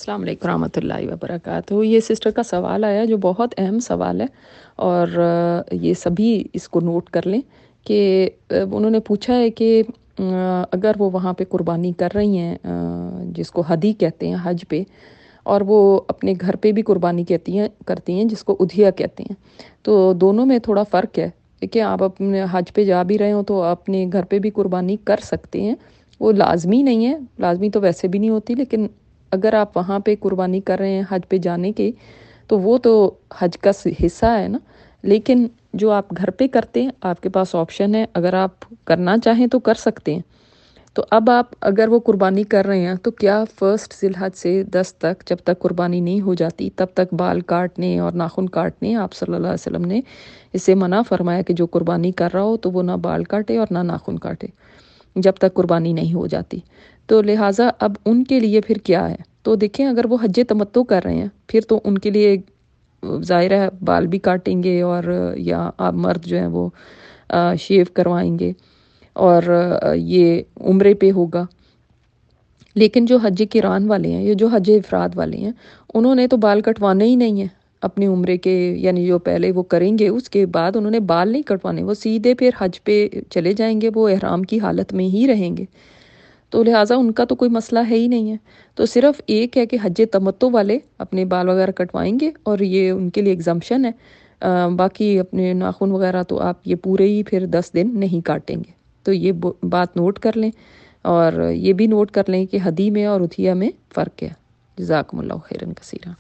السلام علیکم ورحمۃ اللہ وبرکاتہ۔ یہ سسٹر کا سوال آیا جو بہت اہم سوال ہے، اور یہ سبھی اس کو نوٹ کر لیں کہ انہوں نے پوچھا ہے کہ اگر وہ وہاں پہ قربانی کر رہی ہیں جس کو ہدی کہتے ہیں حج پہ، اور وہ اپنے گھر پہ بھی قربانی کرتی ہیں جس کو ادھیہ کہتے ہیں، تو دونوں میں تھوڑا فرق ہے کہ آپ اپنے حج پہ جا بھی رہے ہوں تو اپنے گھر پہ بھی قربانی کر سکتے ہیں۔ وہ لازمی نہیں ہے، لازمی تو ویسے بھی نہیں ہوتی، لیکن اگر آپ وہاں پہ قربانی کر رہے ہیں حج پہ جانے کے، تو وہ تو حج کا حصہ ہے نا۔ لیکن جو آپ گھر پہ کرتے ہیں، آپ کے پاس آپشن ہے، اگر آپ کرنا چاہیں تو کر سکتے ہیں۔ تو اب آپ اگر وہ قربانی کر رہے ہیں تو کیا 1 ذی الحج سے 10 تک، جب تک قربانی نہیں ہو جاتی تب تک بال کاٹنے اور ناخن کاٹنے، آپ صلی اللہ علیہ وسلم نے اسے منع فرمایا کہ جو قربانی کر رہا ہو تو وہ نہ بال کاٹے اور نہ ناخن کاٹے جب تک قربانی نہیں ہو جاتی۔ تو لہٰذا اب ان کے لیے پھر کیا ہے؟ تو دیکھیں، اگر وہ حج تمتع کر رہے ہیں پھر تو ان کے لیے ظاہر ہے بال بھی کاٹیں گے، اور یا آپ مرد جو ہیں وہ شیو کروائیں گے، اور یہ عمرے پہ ہوگا۔ لیکن جو حج قران والے ہیں یا جو حج افراد والے ہیں، انہوں نے تو بال کٹوانے ہی نہیں ہیں اپنے عمرے کے، یعنی جو پہلے وہ کریں گے اس کے بعد انہوں نے بال نہیں کٹوانے، وہ سیدھے پھر حج پہ چلے جائیں گے، وہ احرام کی حالت میں ہی رہیں گے۔ تو لہٰذا ان کا تو کوئی مسئلہ ہے ہی نہیں ہے۔ تو صرف ایک ہے کہ حج تمتع والے اپنے بال وغیرہ کٹوائیں گے، اور یہ ان کے لیے ایگزمپشن ہے۔ باقی اپنے ناخن وغیرہ تو آپ یہ پورے ہی پھر 10 دن نہیں کاٹیں گے۔ تو یہ بات نوٹ کر لیں، اور یہ بھی نوٹ کر لیں کہ ہدی میں اور ادھیہ میں فرق ہے۔ جزاکم اللہ خیرن کثیرا۔